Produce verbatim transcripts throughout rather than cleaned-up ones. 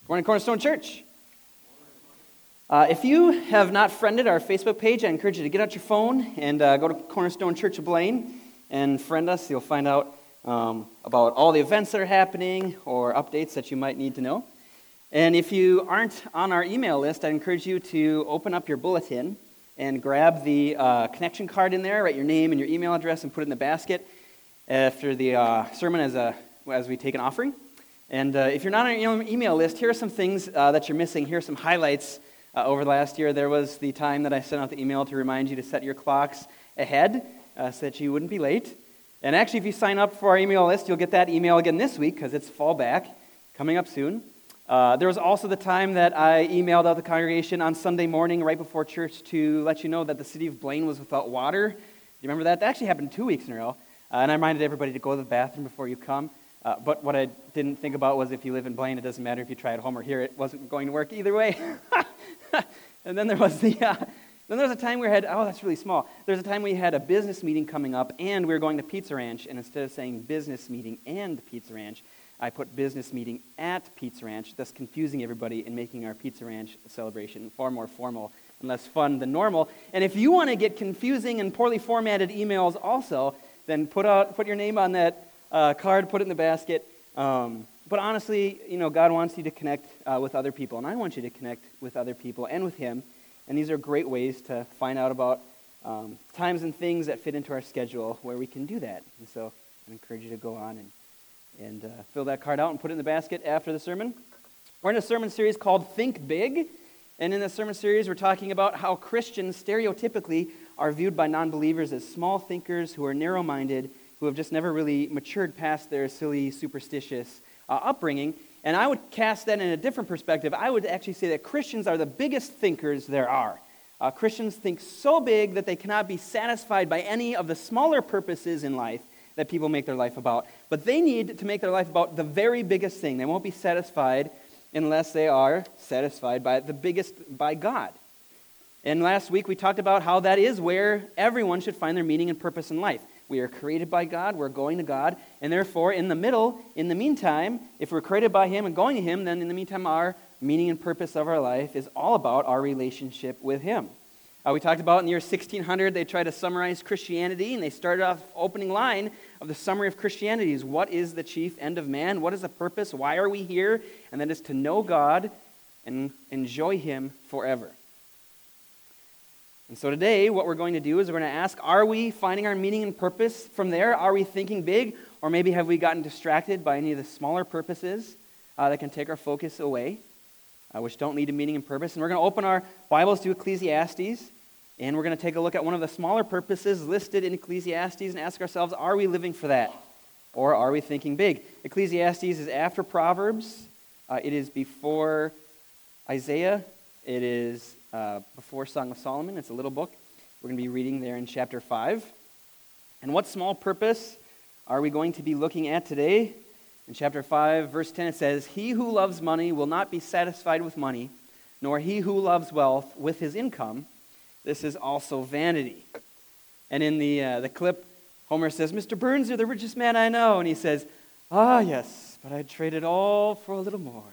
Good morning, Cornerstone Church. Uh, if you have not friended our Facebook page, I encourage you to get out your phone and uh, go to Cornerstone Church of Blaine and friend us. You'll find out um, about all the events that are happening or updates that you might need to know. And if you aren't on our email list, I encourage you to open up your bulletin and grab the uh, connection card in there, write your name and your email address, and put it in the basket after the uh, sermon as, a, as we take an offering. And uh, if you're not on your email list, here are some things uh, that you're missing. Here are some highlights uh, over the last year. There was the time that I sent out the email to remind you to set your clocks ahead uh, so that you wouldn't be late. And actually, if you sign up for our email list, you'll get that email again this week because it's fall back, coming up soon. Uh, there was also the time that I emailed out the congregation on Sunday morning right before church to let you know that the city of Blaine was without water. Do you remember that? That actually happened two weeks in a row. Uh, and I reminded everybody to go to the bathroom before you come. Uh, but what I didn't think about was if you live in Blaine, it doesn't matter if you try at home or here. It wasn't going to work either way. And then there was the uh, then there was a time we had, oh, that's really small. There's a time we had a business meeting coming up, and we were going to Pizza Ranch. And instead of saying business meeting and Pizza Ranch, I put business meeting at Pizza Ranch, thus confusing everybody and making our Pizza Ranch celebration far more formal and less fun than normal. And if you want to get confusing and poorly formatted emails also, then put out put your name on that Uh, card, put it in the basket. Um, but honestly, you know, God wants you to connect uh, with other people, and I want you to connect with other people and with Him. And these are great ways to find out about um, times and things that fit into our schedule where we can do that. And so I encourage you to go on and, and uh, fill that card out and put it in the basket after the sermon. We're in a sermon series called Think Big. And in this sermon series, we're talking about how Christians stereotypically are viewed by non-believers as small thinkers who are narrow-minded, who have just never really matured past their silly, superstitious uh, upbringing. And I would cast that in a different perspective. I would actually say that Christians are the biggest thinkers there are. Uh, Christians think so big that they cannot be satisfied by any of the smaller purposes in life that people make their life about. But they need to make their life about the very biggest thing. They won't be satisfied unless they are satisfied by the biggest, by God. And last week we talked about how that is where everyone should find their meaning and purpose in life. We are created by God, we're going to God, and therefore in the middle, in the meantime, if we're created by Him and going to Him, then in the meantime our meaning and purpose of our life is all about our relationship with Him. Uh, we talked about in the year sixteen hundred, they tried to summarize Christianity, and they started off the opening line of the summary of Christianity is, what is the chief end of man? What is the purpose? Why are we here? And that is to know God and enjoy Him forever. And so today, what we're going to do is we're going to ask, are we finding our meaning and purpose from there? Are we thinking big? Or maybe have we gotten distracted by any of the smaller purposes uh, that can take our focus away, uh, which don't lead to meaning and purpose? And we're going to open our Bibles to Ecclesiastes, and we're going to take a look at one of the smaller purposes listed in Ecclesiastes and ask ourselves, are we living for that? Or are we thinking big? Ecclesiastes is after Proverbs. Uh, it is before Isaiah. It is Uh, before Song of Solomon. It's a little book. We're going to be reading there in chapter five. And what small purpose are we going to be looking at today? In chapter five, verse ten, it says, "He who loves money will not be satisfied with money, nor he who loves wealth with his income. This is also vanity." And in the uh, the clip, Homer says, "Mister Burns, you're the richest man I know." And he says, "Ah, yes, but I'd trade it all for a little more."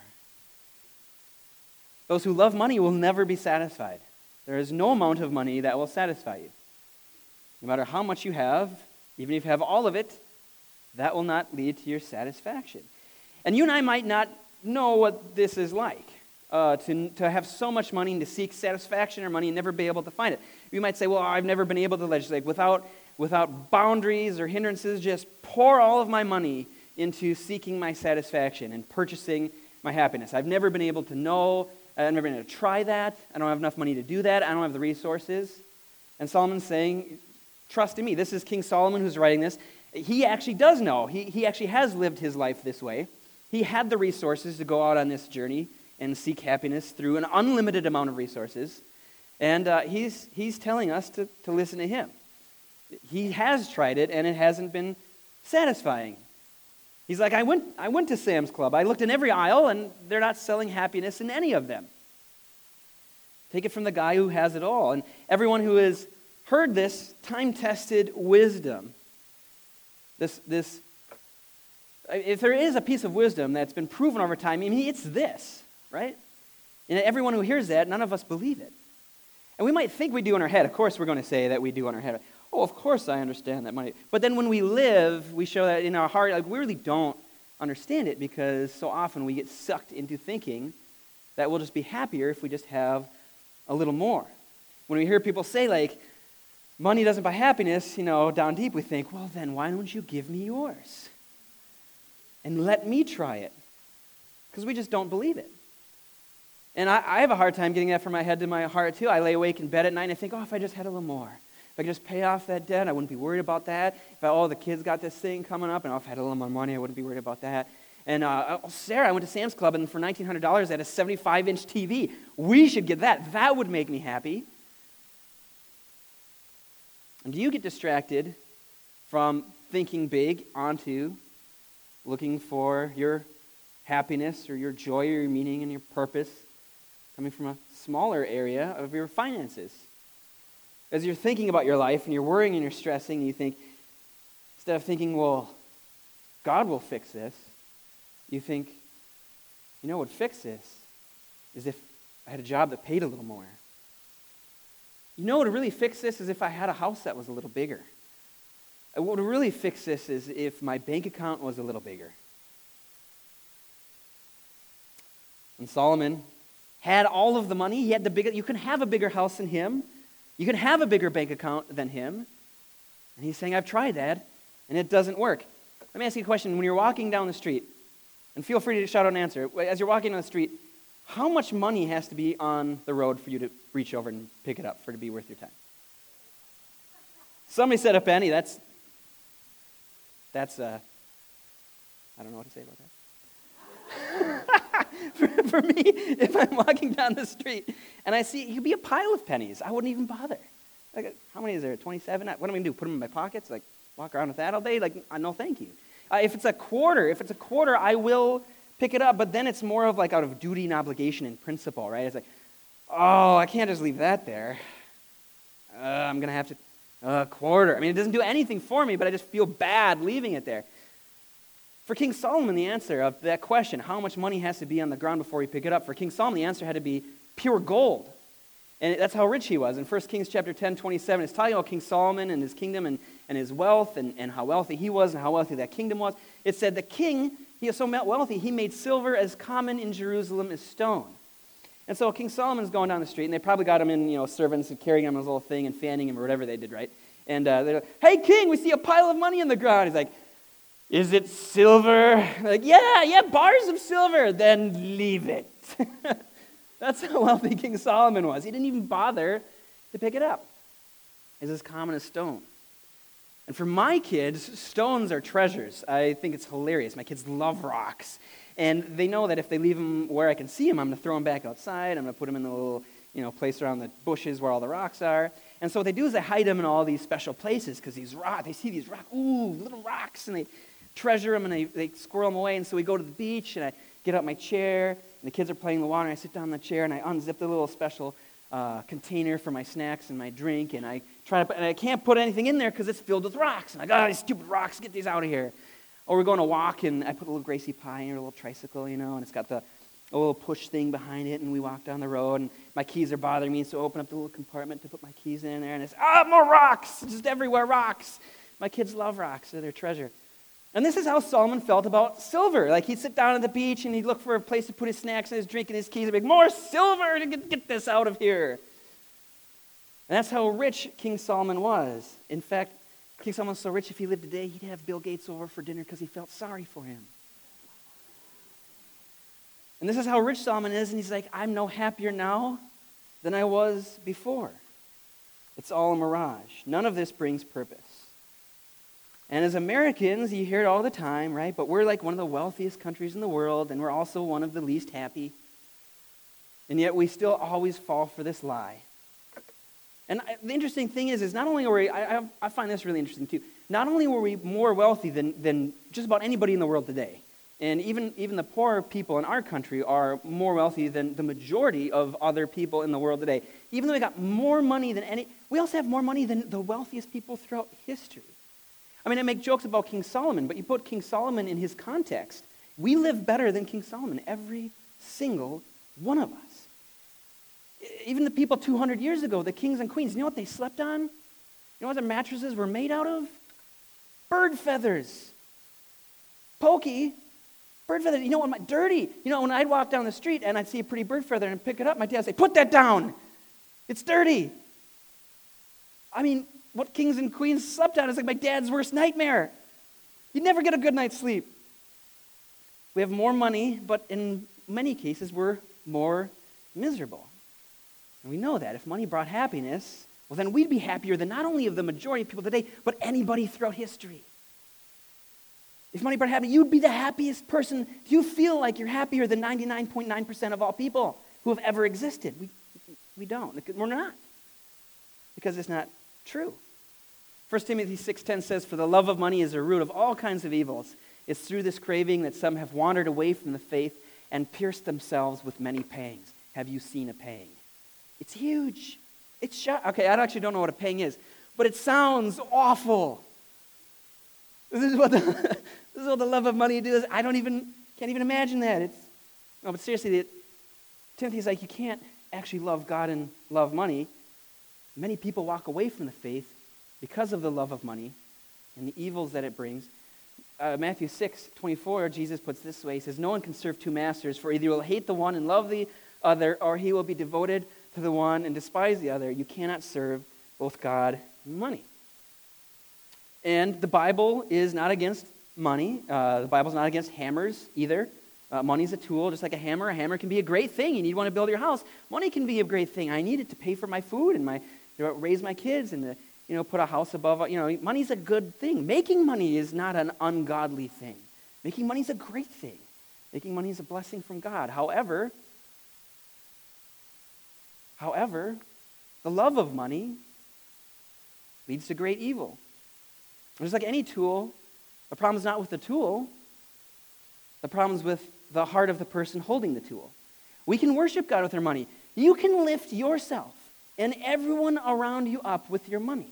Those who love money will never be satisfied. There is no amount of money that will satisfy you. No matter how much you have, even if you have all of it, that will not lead to your satisfaction. And you and I might not know what this is like, uh, to, to have so much money and to seek satisfaction or money and never be able to find it. You might say, well, I've never been able to legislate without, without boundaries or hindrances, just pour all of my money into seeking my satisfaction and purchasing my happiness. I've never been able to know I've never been able to try that. I don't have enough money to do that. I don't have the resources. And Solomon's saying, trust in me. This is King Solomon who's writing this. He actually does know. He, he actually has lived his life this way. He had the resources to go out on this journey and seek happiness through an unlimited amount of resources. And uh, he's he's telling us to, to listen to him. He has tried it, and it hasn't been satisfying. He's like, I went I went to Sam's Club. I looked in every aisle, and they're not selling happiness in any of them. Take it from the guy who has it all. And everyone who has heard this time-tested wisdom, this, this, if there is a piece of wisdom that's been proven over time, I mean, it's this. right? And everyone who hears that, none of us believe it. And we might think we do in our head. Of course we're going to say that we do in our head. Oh, of course I understand that money. But then when we live, we show that in our heart, like we really don't understand it because so often we get sucked into thinking that we'll just be happier if we just have a little more. When we hear people say, like, money doesn't buy happiness, you know, down deep we think, well, then why don't you give me yours? And let me try it. Because we just don't believe it. And I, I have a hard time getting that from my head to my heart, too. I lay awake in bed at night and I think, oh, if I just had a little more. If I could just pay off that debt, I wouldn't be worried about that. If I, oh, the kids got this thing coming up, and oh, if I had a little more money, I wouldn't be worried about that. And uh, oh, Sarah, I went to Sam's Club, and for nineteen hundred dollars, I had a seventy-five inch T V. We should get that. That would make me happy. And do you get distracted from thinking big onto looking for your happiness or your joy or your meaning and your purpose coming from a smaller area of your finances? As you're thinking about your life and you're worrying and you're stressing, and you think, instead of thinking, well, God will fix this, you think, you know what would fix this is if I had a job that paid a little more. You know what would really fix this is if I had a house that was a little bigger. What would really fix this is if my bank account was a little bigger. And Solomon had all of the money. He had the bigger. You can have a bigger house than him. You can have a bigger bank account than him. And he's saying, I've tried that, and it doesn't work. Let me ask you a question. When you're walking down the street, and feel free to shout out an answer. As you're walking down the street, how much money has to be on the road for you to reach over and pick it up for it to be worth your time? Somebody said a penny. That's, that's uh, I don't know what to say about that. for, for me, if I'm walking down the street and I see, it could be a pile of pennies, I wouldn't even bother. Like, how many is there, twenty-seven? What am I going to do, put them in my pockets? Like, walk around with that all day? Like, no thank you. Uh, if it's a quarter, if it's a quarter, I will pick it up, but then it's more of like out of duty and obligation and principle, right? It's like, oh, I can't just leave that there. Uh, I'm going to have to, a uh, quarter. I mean, it doesn't do anything for me, but I just feel bad leaving it there. For King Solomon, the answer of that question, how much money has to be on the ground before you pick it up, for King Solomon, the answer had to be pure gold. And that's how rich he was. In First Kings chapter ten, twenty-seven, it's talking about King Solomon and his kingdom and, and his wealth and, and how wealthy he was and how wealthy that kingdom was. It said the king, he was so wealthy, he made silver as common in Jerusalem as stone. And so King Solomon's going down the street, and they probably got him in, you know, servants and carrying him on his little thing and fanning him or whatever they did, right? And uh, they're like, hey, king, we see a pile of money on the ground. He's like, is it silver? They're like, yeah, yeah, bars of silver. Then leave it. That's how wealthy King Solomon was. He didn't even bother to pick it up. It's as common as stone. And for my kids, stones are treasures. I think it's hilarious. My kids love rocks. And they know that if they leave them where I can see them, I'm going to throw them back outside. I'm going to put them in the little, you know, place around the bushes where all the rocks are. And so what they do is they hide them in all these special places because these rocks, they see these rocks, ooh, little rocks, and they treasure them and they, they squirrel them away. And so we go to the beach and I get out my chair and the kids are playing in the water and I sit down in the chair and I unzip the little special uh, container for my snacks and my drink and I try to put, and I can't put anything in there because it's filled with rocks. And I got, oh, these stupid rocks, get these out of here. Or we're going to walk and I put a little Gracie pie in a little tricycle, you know, and it's got the a little push thing behind it, and we walk down the road, and my keys are bothering me, so I open up the little compartment to put my keys in there, and it's, ah, more rocks, just everywhere rocks. My kids love rocks, they're their treasure. And this is how Solomon felt about silver. Like, he'd sit down at the beach, and he'd look for a place to put his snacks and his drink and his keys, and be like, more silver to get, get this out of here. And that's how rich King Solomon was. In fact, King Solomon's so rich, if he lived today, he'd have Bill Gates over for dinner because he felt sorry for him. And this is how rich Solomon is, and he's like, I'm no happier now than I was before. It's all a mirage. None of this brings purpose. And as Americans, you hear it all the time, right? But we're like one of the wealthiest countries in the world, and we're also one of the least happy. And yet we still always fall for this lie. And I, the interesting thing is, is not only are we, I, I, I find this really interesting too, not only were we more wealthy than, than just about anybody in the world today, and even, even the poorer people in our country are more wealthy than the majority of other people in the world today. Even though we got more money than any, we also have more money than the wealthiest people throughout history. I mean, I make jokes about King Solomon, but you put King Solomon in his context. We live better than King Solomon every single One of us. Even the people two hundred years ago, the kings and queens, you know what they slept on? You know what their mattresses were made out of? Bird feathers. Pokey, bird feathers. You know what, my, dirty. You know, when I'd walk down the street and I'd see a pretty bird feather and pick it up, my dad would say, put that down. It's dirty. I mean, what kings and queens slept on is like my dad's worst nightmare. You'd never get a good night's sleep. We have more money, but in many cases, we're more miserable. And we know that if money brought happiness, well, then we'd be happier than not only of the majority of people today, but anybody throughout history. If money brought happiness, you'd be the happiest person. Do you feel like you're happier than ninety-nine point nine percent of all people who have ever existed? We, we don't. We're not. Because it's not true. First Timothy six ten says, for the love of money is a root of all kinds of evils. It's through this craving that some have wandered away from the faith and pierced themselves with many pangs. Have you seen a pang? It's huge. It's shot. Okay, I actually don't know what a pang is, but it sounds awful. This is what the, this is what the love of money does. I don't even, can't even imagine that. It's, no, but seriously, it, Timothy's like, you can't actually love God and love money. Many people walk away from the faith because of the love of money and the evils that it brings. Uh, Matthew six twenty-four, Jesus puts it this way. He says, no one can serve two masters, for either you will hate the one and love the other, or he will be devoted to the one and despise the other. You cannot serve both God and money. And the Bible is not against money. Uh, the Bible's not against hammers either. Uh, money's a tool, just like a hammer. A hammer can be a great thing. You need one to build your house. Money can be a great thing. I need it to pay for my food and my to raise my kids and to, you know, put a house above. You know, money's a good thing. Making money is not an ungodly thing. Making money is a great thing. Making money is a blessing from God. However, however, the love of money leads to great evil. Just like any tool, the problem is not with the tool. The problem is with the heart of the person holding the tool. We can worship God with our money. You can lift yourself and everyone around you up with your money.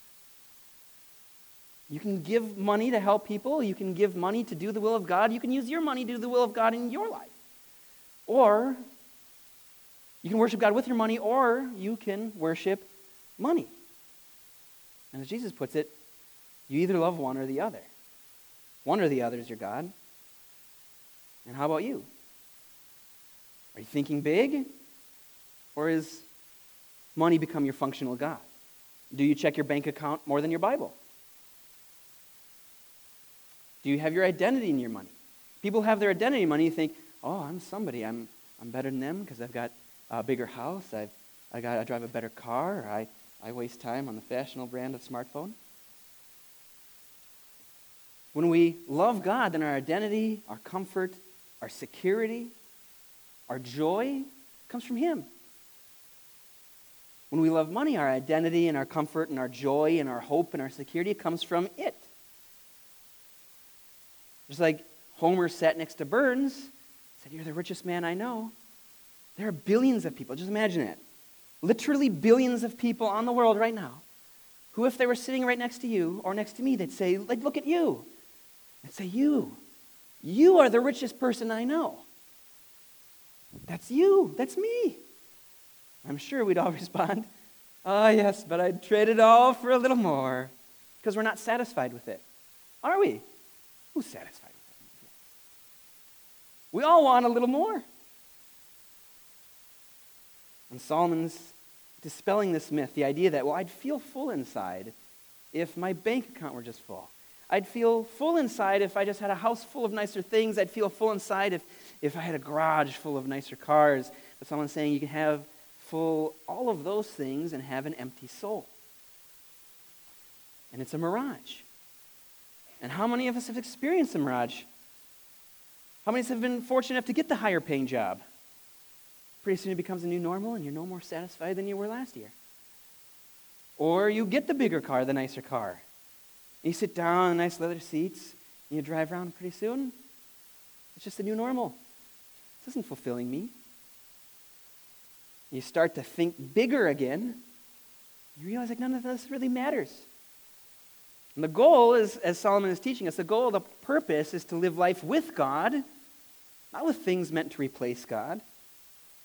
You can give money to help people. You can give money to do the will of God. You can use your money to do the will of God in your life. Or you can worship God with your money, or you can worship money. And as Jesus puts it, you either love one or the other. One or the other is your God. And how about you? Are you thinking big? Or has money become your functional God? Do you check your bank account more than your Bible? Do you have your identity in your money? People have their identity in money. You think, oh, I'm somebody. I'm I'm better than them because I've got a bigger house. I've I got I drive a better car. Or I, I waste time on the fashionable brand of smartphone. When we love God, then our identity, our comfort, our security, our joy comes from Him. When we love money, our identity and our comfort and our joy and our hope and our security comes from it. Just like Homer sat next to Burns, said, you're the richest man I know. There are billions of people. Just imagine that. Literally billions of people on the world right now who, if they were sitting right next to you or next to me, they'd say, like, look at you. They'd say, you. You are the richest person I know. That's you. That's me. I'm sure we'd all respond, oh, yes, but I'd trade it all for a little more. Because we're not satisfied with it. Are we? Who's satisfied with that? We all want a little more. And Solomon's dispelling this myth, the idea that, well, I'd feel full inside if my bank account were just full. I'd feel full inside if I just had a house full of nicer things. I'd feel full inside if, if I had a garage full of nicer cars. But someone's saying you can have full all of those things and have an empty soul. And it's a mirage. And how many of us have experienced the mirage? How many of us have been fortunate enough to get the higher paying job? Pretty soon it becomes a new normal and you're no more satisfied than you were last year. Or you get the bigger car, the nicer car. You sit down in nice leather seats, and you drive around pretty soon. It's just a new normal. This isn't fulfilling me. You start to think bigger again. You realize like none of this really matters. And the goal is, as Solomon is teaching us, the goal, the purpose is to live life with God, not with things meant to replace God.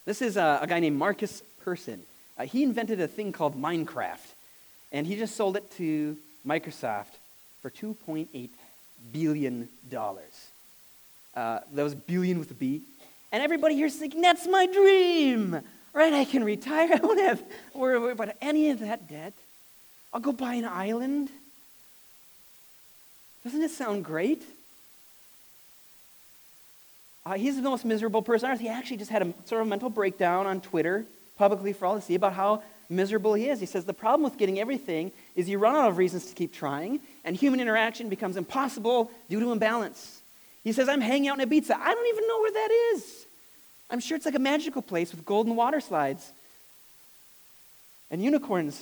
This is a, a guy named Marcus Persson. Uh, he invented a thing called Minecraft, and he just sold it to Microsoft for two point eight billion dollars. Uh, that was billion with a B. And everybody here is thinking, that's my dream, right? I can retire. I won't have to worry about any of that debt. I'll go buy an island. Doesn't it sound great? Uh, he's the most miserable person on earth. He actually just had a sort of mental breakdown on Twitter, publicly for all to see, about how miserable he is. He says the problem with getting everything is you run out of reasons to keep trying, and human interaction becomes impossible due to imbalance. He says, I'm hanging out in Ibiza. I don't even know where that is. I'm sure it's like a magical place with golden water slides and unicorns.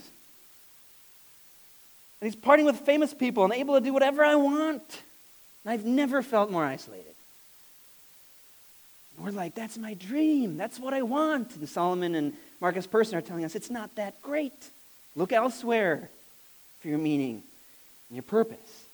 And he's partying with famous people and able to do whatever I want. And I've never felt more isolated. And we're like, that's my dream. That's what I want. And Solomon and Marcus Persson are telling us, it's not that great. Look elsewhere for your meaning and your purpose.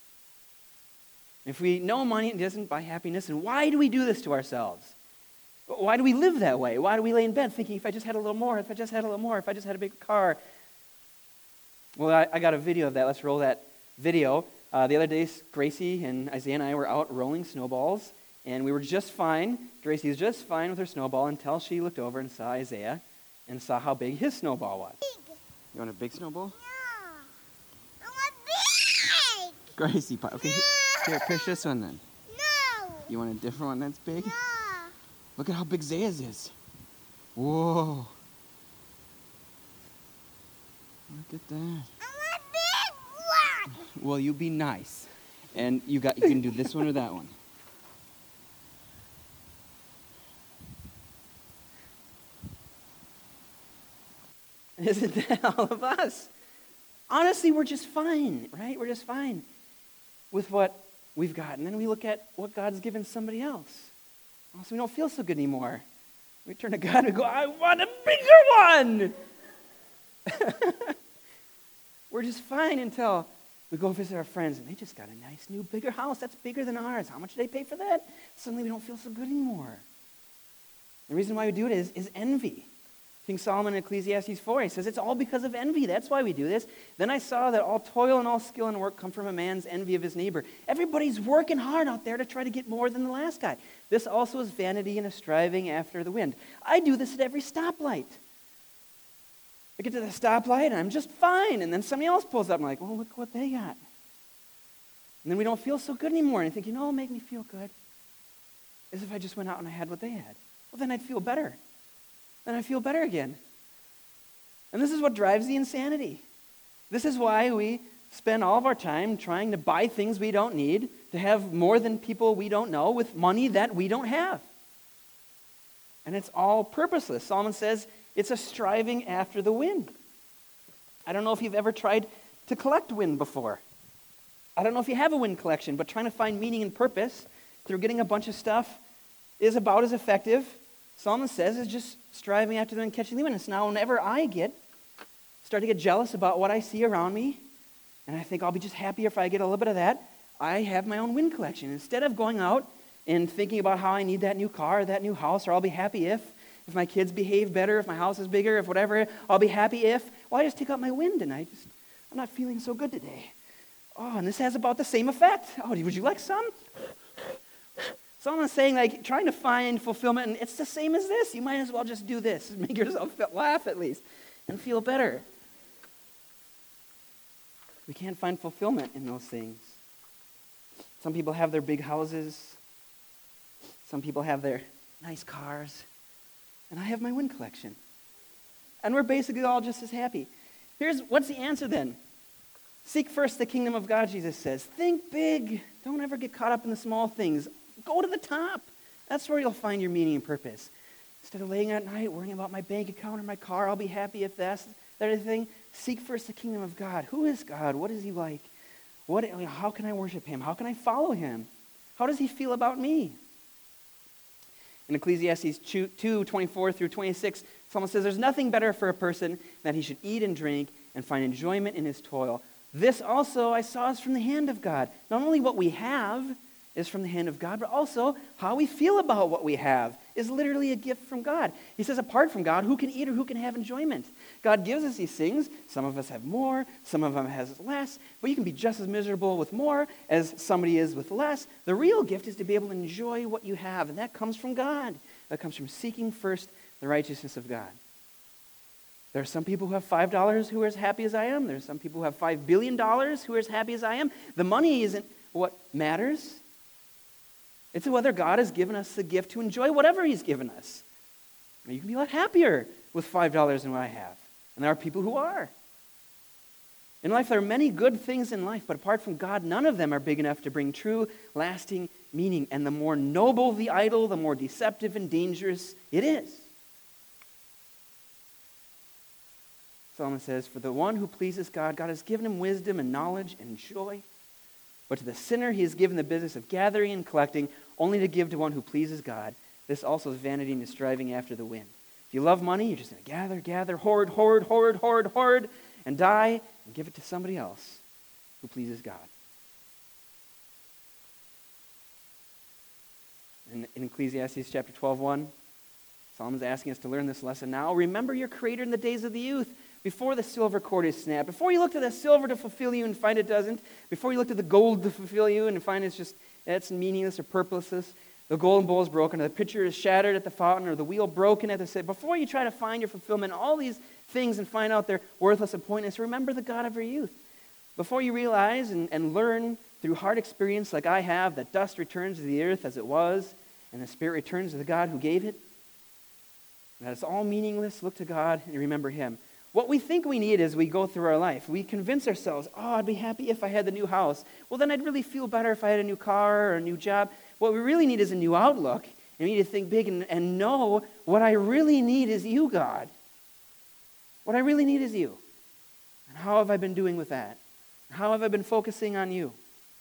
If we know money doesn't buy happiness, and why do we do this to ourselves? Why do we live that way? Why do we lay in bed thinking, if I just had a little more, if I just had a little more, if I just had a bigger car? Well, I, I got a video of that. Let's roll that video. Uh, the other day, Gracie and Isaiah and I were out rolling snowballs, and we were just fine. Gracie was just fine with her snowball until she looked over and saw Isaiah and saw how big his snowball was. Big. You want a big snowball? No. I want big. Gracie, okay. No. Here, push this one then. No. You want a different one that's big? No. Look at how big Zaya's is. Whoa. Look at that. I want big one. Well, you be nice. And you got you can do this one or that one. Isn't that all of us? Honestly, we're just fine, right? We're just fine with what we've got. And then we look at what God's given somebody else. So we don't feel so good anymore. We turn to God and go, I want a bigger one! We're just fine until we go visit our friends and they just got a nice new bigger house. That's bigger than ours. How much did they pay for that? Suddenly we don't feel so good anymore. The reason why we do it is, is envy. King Solomon in Ecclesiastes four, he says, it's all because of envy. That's why we do this. Then I saw that all toil and all skill and work come from a man's envy of his neighbor. Everybody's working hard out there to try to get more than the last guy. This also is vanity and a striving after the wind. I do this at every stoplight. I get to the stoplight and I'm just fine. And then somebody else pulls up and I'm like, well, look what they got. And then we don't feel so good anymore. And I think, you know what will make me feel good? Is if I just went out and I had what they had. Well, then I'd feel better. Then I feel better again. And this is what drives the insanity. This is why we spend all of our time trying to buy things we don't need, to have more than people we don't know with money that we don't have. And it's all purposeless. Solomon says it's a striving after the wind. I don't know if you've ever tried to collect wind before. I don't know if you have a wind collection, but trying to find meaning and purpose through getting a bunch of stuff is about as effective, Solomon says, is just striving after the wind, catching the wind. And so now whenever I get, start to get jealous about what I see around me, and I think I'll be just happier if I get a little bit of that, I have my own wind collection. Instead of going out and thinking about how I need that new car or that new house, or I'll be happy if, if my kids behave better, if my house is bigger, if whatever, I'll be happy if, well, I just take out my wind and I just, I'm not feeling so good today. Oh, and this has about the same effect. Oh, would you like some? Someone's saying, like, trying to find fulfillment, and it's the same as this. You might as well just do this and make yourself laugh at least and feel better. We can't find fulfillment in those things. Some people have their big houses. Some people have their nice cars. And I have my wind collection. And we're basically all just as happy. Here's, what's the answer then? Seek first the kingdom of God, Jesus says. Think big. Don't ever get caught up in the small things. Go to the top. That's where you'll find your meaning and purpose. Instead of laying at night worrying about my bank account or my car, I'll be happy if that's that other thing. Seek first the kingdom of God. Who is God? What is he like? What? How can I worship him? How can I follow him? How does he feel about me? In Ecclesiastes two, twenty-four through twenty-six, Solomon says, there's nothing better for a person than he should eat and drink and find enjoyment in his toil. This also I saw is from the hand of God. Not only what we have is from the hand of God, but also how we feel about what we have is literally a gift from God. He says, apart from God, who can eat or who can have enjoyment? God gives us these things. Some of us have more, some of them has less, but you can be just as miserable with more as somebody is with less. The real gift is to be able to enjoy what you have, and that comes from God. That comes from seeking first the righteousness of God. There are some people who have five dollars who are as happy as I am. There are some people who have five billion dollars who are as happy as I am. The money isn't what matters. It's whether God has given us the gift to enjoy whatever he's given us. You can be a lot happier with five dollars than what I have. And there are people who are. In life, there are many good things in life, but apart from God, none of them are big enough to bring true, lasting meaning. And the more noble the idol, the more deceptive and dangerous it is. Solomon says, for the one who pleases God, God has given him wisdom and knowledge and joy. But to the sinner, he has given the business of gathering and collecting, only to give to one who pleases God. This also is vanity and is striving after the wind. If you love money, you're just going to gather, gather, hoard, hoard, hoard, hoard, hoard, and die and give it to somebody else who pleases God. In, in Ecclesiastes chapter twelve, one, Solomon's asking us to learn this lesson now. Remember your Creator in the days of the youth, before the silver cord is snapped, before you look to the silver to fulfill you and find it doesn't, before you look to the gold to fulfill you and find it's just, it's meaningless or purposeless, the golden bowl is broken, or the pitcher is shattered at the fountain, or the wheel broken at the set. Before you try to find your fulfillment, all these things and find out they're worthless and pointless, remember the God of your youth. Before you realize and, and learn through hard experience like I have that dust returns to the earth as it was, and the spirit returns to the God who gave it, and that it's all meaningless, look to God and remember him. What we think we need as we go through our life, we convince ourselves, oh, I'd be happy if I had the new house. Well, then I'd really feel better if I had a new car or a new job. What we really need is a new outlook, and we need to think big and, and know what I really need is you, God. What I really need is you. And how have I been doing with that? How have I been focusing on you?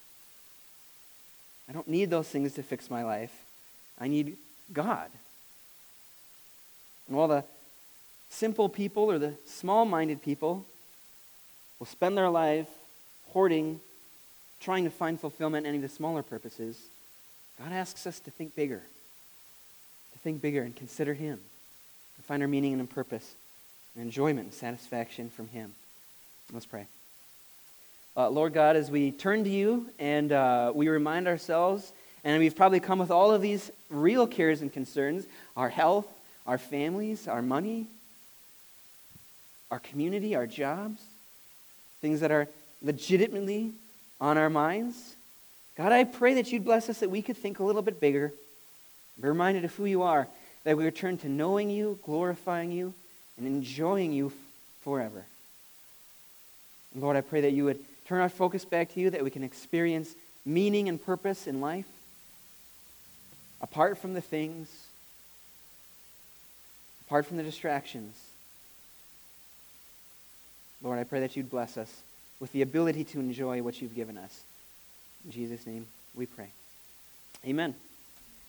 I don't need those things to fix my life. I need God. And while the simple people or the small-minded people will spend their life hoarding, trying to find fulfillment in any of the smaller purposes, God asks us to think bigger, to think bigger and consider him, to find our meaning and purpose and enjoyment and satisfaction from him. Let's pray. Uh, Lord God, as we turn to you and uh, we remind ourselves, and we've probably come with all of these real cares and concerns, our health, our families, our money, our community, our jobs, things that are legitimately on our minds. God, I pray that you'd bless us that we could think a little bit bigger, be reminded of who you are, that we return to knowing you, glorifying you, and enjoying you forever. And Lord, I pray that you would turn our focus back to you, that we can experience meaning and purpose in life, apart from the things, apart from the distractions. Lord, I pray that you'd bless us with the ability to enjoy what you've given us. In Jesus' name we pray. Amen.